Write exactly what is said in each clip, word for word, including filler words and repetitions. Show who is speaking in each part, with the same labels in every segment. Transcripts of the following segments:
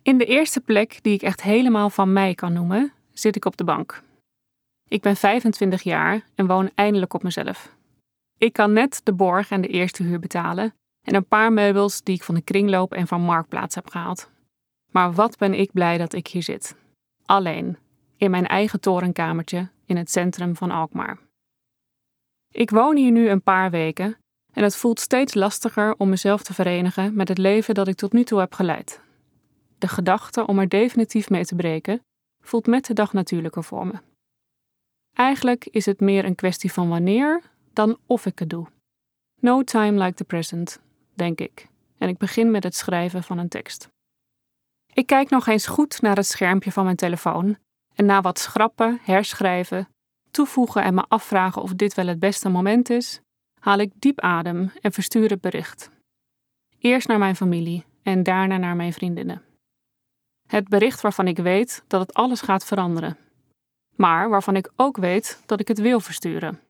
Speaker 1: In de eerste plek die ik echt helemaal van mij kan noemen, zit ik op de bank. Ik ben vijfentwintig jaar en woon eindelijk op mezelf. Ik kan net de borg en de eerste huur betalen en een paar meubels die ik van de kringloop en van Marktplaats heb gehaald. Maar wat ben ik blij dat ik hier zit. Alleen, in mijn eigen torenkamertje in het centrum van Alkmaar. Ik woon hier nu een paar weken en het voelt steeds lastiger om mezelf te verenigen met het leven dat ik tot nu toe heb geleid. De gedachte om er definitief mee te breken voelt met de dag natuurlijker voor me. Eigenlijk is het meer een kwestie van wanneer dan of ik het doe. No time like the present, denk ik. En ik begin met het schrijven van een tekst. Ik kijk nog eens goed naar het schermpje van mijn telefoon en na wat schrappen, herschrijven, toevoegen en me afvragen of dit wel het beste moment is, haal ik diep adem en verstuur het bericht. Eerst naar mijn familie en daarna naar mijn vriendinnen. Het bericht waarvan ik weet dat het alles gaat veranderen, maar waarvan ik ook weet dat ik het wil versturen.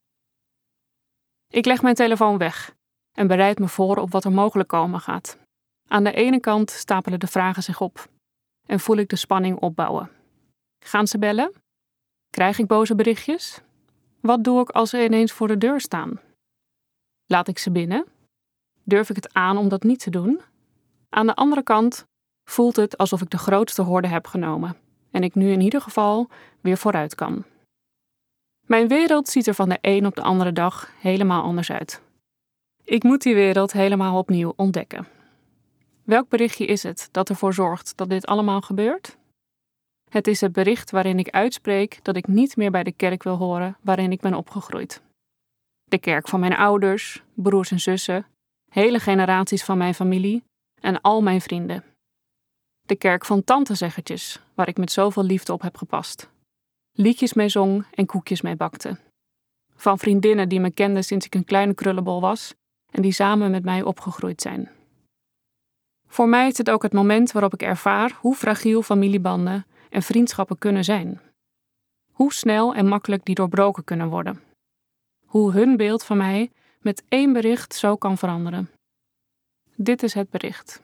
Speaker 1: Ik leg mijn telefoon weg en bereid me voor op wat er mogelijk komen gaat. Aan de ene kant stapelen de vragen zich op en voel ik de spanning opbouwen. Gaan ze bellen? Krijg ik boze berichtjes? Wat doe ik als ze ineens voor de deur staan? Laat ik ze binnen? Durf ik het aan om dat niet te doen? Aan de andere kant voelt het alsof ik de grootste horde heb genomen en ik nu in ieder geval weer vooruit kan. Mijn wereld ziet er van de een op de andere dag helemaal anders uit. Ik moet die wereld helemaal opnieuw ontdekken. Welk berichtje is het dat ervoor zorgt dat dit allemaal gebeurt? Het is het bericht waarin ik uitspreek dat ik niet meer bij de kerk wil horen waarin ik ben opgegroeid. De kerk van mijn ouders, broers en zussen, hele generaties van mijn familie en al mijn vrienden. De kerk van tantezeggertjes, waar ik met zoveel liefde op heb gepast. Liedjes mee zong en koekjes mee bakte. Van vriendinnen die me kenden sinds ik een kleine krullenbol was en die samen met mij opgegroeid zijn. Voor mij is het ook het moment waarop ik ervaar hoe fragiel familiebanden en vriendschappen kunnen zijn. Hoe snel en makkelijk die doorbroken kunnen worden. Hoe hun beeld van mij met één bericht zo kan veranderen. Dit is het bericht.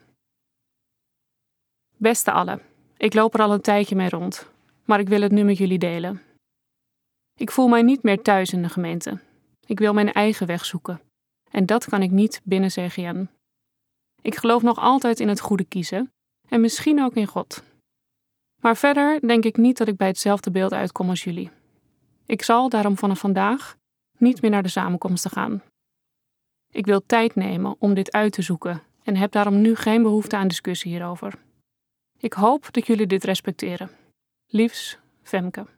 Speaker 1: Beste allen, ik loop er al een tijdje mee rond, maar ik wil het nu met jullie delen. Ik voel mij niet meer thuis in de gemeente. Ik wil mijn eigen weg zoeken. En dat kan ik niet binnen C G N. Ik geloof nog altijd in het goede kiezen en misschien ook in God. Maar verder denk ik niet dat ik bij hetzelfde beeld uitkom als jullie. Ik zal daarom vanaf vandaag niet meer naar de samenkomsten gaan. Ik wil tijd nemen om dit uit te zoeken en heb daarom nu geen behoefte aan discussie hierover. Ik hoop dat jullie dit respecteren. Liefs, Femke.